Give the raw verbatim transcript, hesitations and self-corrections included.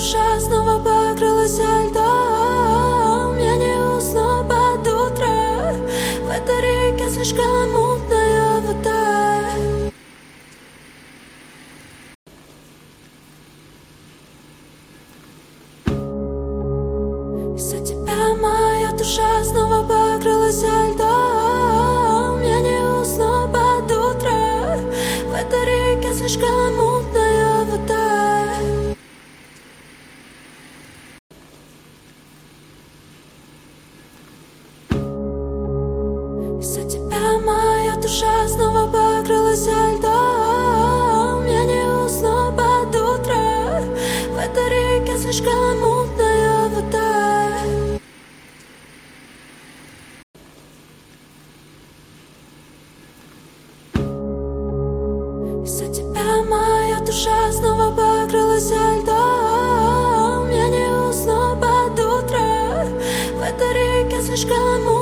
душа снова покрылась льдом. Я не усну под утро, в этой реке слишком мутная вода. Из-за тебя моя душа снова покрылась льдом. Я не усну под утро, в этой реке слишком мутная вода. Из-за тебя моя душа снова покрылась льдом. Я не усну под утро, в этой реке слишком мутная вода. Из-за тебя моя душа снова покрылась льдом. Я не усну под утро, в этой реке слишком мутная.